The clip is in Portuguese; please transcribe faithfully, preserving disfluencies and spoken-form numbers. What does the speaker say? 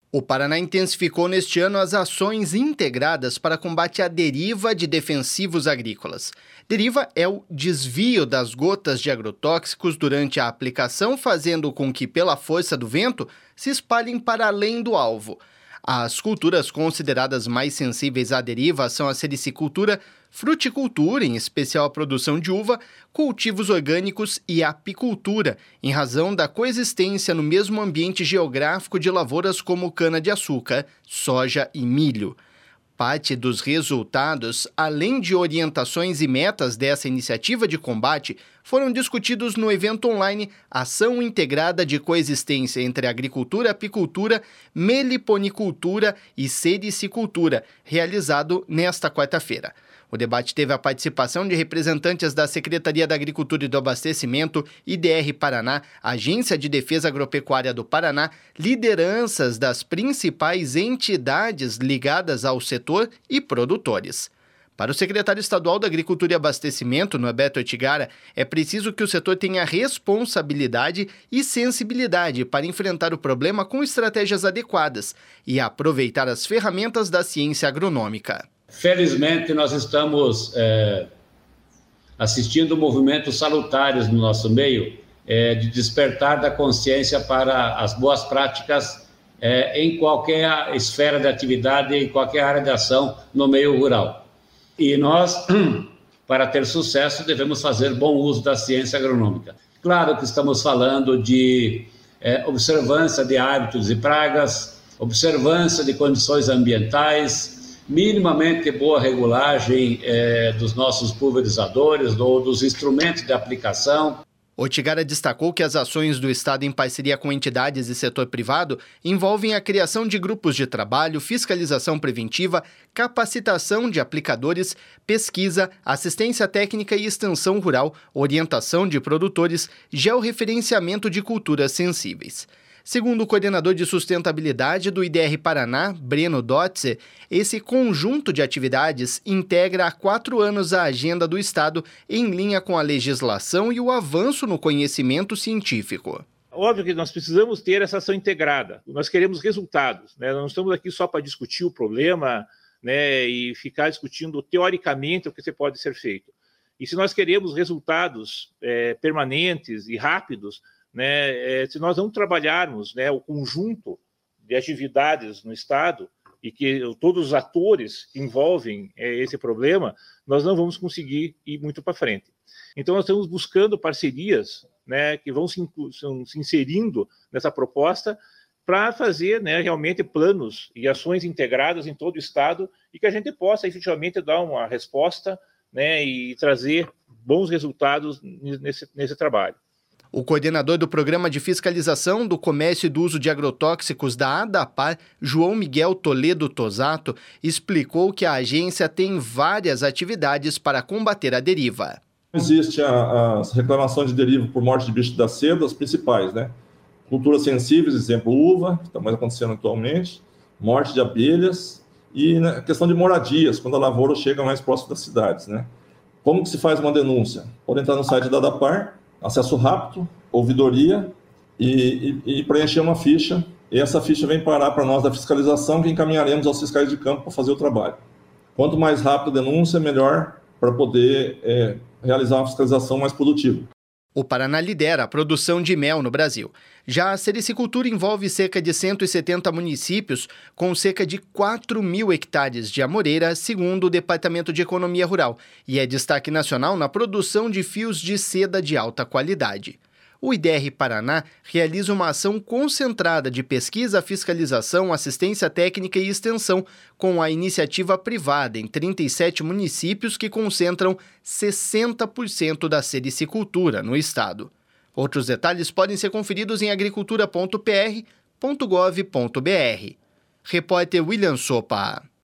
O Paraná intensificou neste ano as ações integradas para combate à deriva de defensivos agrícolas. Deriva é o desvio das gotas de agrotóxicos durante a aplicação, fazendo com que, pela força do vento, se espalhem para além do alvo. As culturas consideradas mais sensíveis à deriva são a sericicultura, fruticultura, em especial a produção de uva, cultivos orgânicos e apicultura, em razão da coexistência no mesmo ambiente geográfico de lavouras como cana-de-açúcar, soja e milho. Parte dos resultados, além de orientações e metas dessa iniciativa de combate, foram discutidos no evento online Ação Integrada de Coexistência entre Agricultura, Apicultura, Meliponicultura e Sericicultura, realizado nesta quarta-feira. O debate teve a participação de representantes da Secretaria da Agricultura e do Abastecimento, I D R Paraná, Agência de Defesa Agropecuária do Paraná, lideranças das principais entidades ligadas ao setor e produtores. Para o secretário estadual da Agricultura e Abastecimento, Norberto Oetigara, é preciso que o setor tenha responsabilidade e sensibilidade para enfrentar o problema com estratégias adequadas e aproveitar as ferramentas da ciência agronômica. Felizmente, nós estamos é, assistindo movimentos salutares no nosso meio é, de despertar da consciência para as boas práticas é, em qualquer esfera de atividade, em qualquer área de ação no meio rural. E nós, para ter sucesso, devemos fazer bom uso da ciência agronômica. Claro que estamos falando de é, observância de hábitos e pragas, observância de condições ambientais, minimamente boa regulagem eh, dos nossos pulverizadores ou dos instrumentos de aplicação. Oetigara destacou que as ações do Estado em parceria com entidades e setor privado envolvem a criação de grupos de trabalho, fiscalização preventiva, capacitação de aplicadores, pesquisa, assistência técnica e extensão rural, orientação de produtores, georreferenciamento de culturas sensíveis. Segundo o coordenador de sustentabilidade do I D R Paraná, Breno Dotze, esse conjunto de atividades integra há quatro anos a agenda do Estado em linha com a legislação e o avanço no conhecimento científico. Óbvio que nós precisamos ter essa ação integrada, nós queremos resultados, né? Nós não estamos aqui só para discutir o problema, né, e ficar discutindo teoricamente o que pode ser feito. E se nós queremos resultados é, permanentes e rápidos, né, é, se nós não trabalharmos, né, o conjunto de atividades no Estado e que todos os atores que envolvem é, esse problema, nós não vamos conseguir ir muito para frente. Então, nós estamos buscando parcerias, né, que vão se, se inserindo nessa proposta para fazer, né, realmente planos e ações integradas em todo o Estado e que a gente possa efetivamente dar uma resposta, né, e trazer bons resultados nesse, nesse trabalho. O coordenador do Programa de Fiscalização do Comércio e do Uso de Agrotóxicos da ADAPAR, João Miguel Toledo Tosato, explicou que a agência tem várias atividades para combater a deriva. Existe a, a reclamação de deriva por morte de bicho da seda, as principais, né? Culturas sensíveis, exemplo, uva, que está mais acontecendo atualmente, morte de abelhas e né, a questão de moradias, quando a lavoura chega mais próximo das cidades, né? Como que se faz uma denúncia? Pode entrar no site da ADAPAR, acesso rápido, ouvidoria e, e, e preencher uma ficha. E essa ficha vem parar para nós da fiscalização, que encaminharemos aos fiscais de campo para fazer o trabalho. Quanto mais rápido a denúncia, melhor para poder é, realizar uma fiscalização mais produtiva. O Paraná lidera a produção de mel no Brasil. Já a sericicultura envolve cerca de cento e setenta municípios, com cerca de quatro mil hectares de amoreira, segundo o Departamento de Economia Rural, e é destaque nacional na produção de fios de seda de alta qualidade. O I D R Paraná realiza uma ação concentrada de pesquisa, fiscalização, assistência técnica e extensão, com a iniciativa privada em trinta e sete municípios que concentram sessenta por cento da sericicultura no estado. Outros detalhes podem ser conferidos em agricultura ponto p r ponto gov ponto b r. Repórter William Sopa.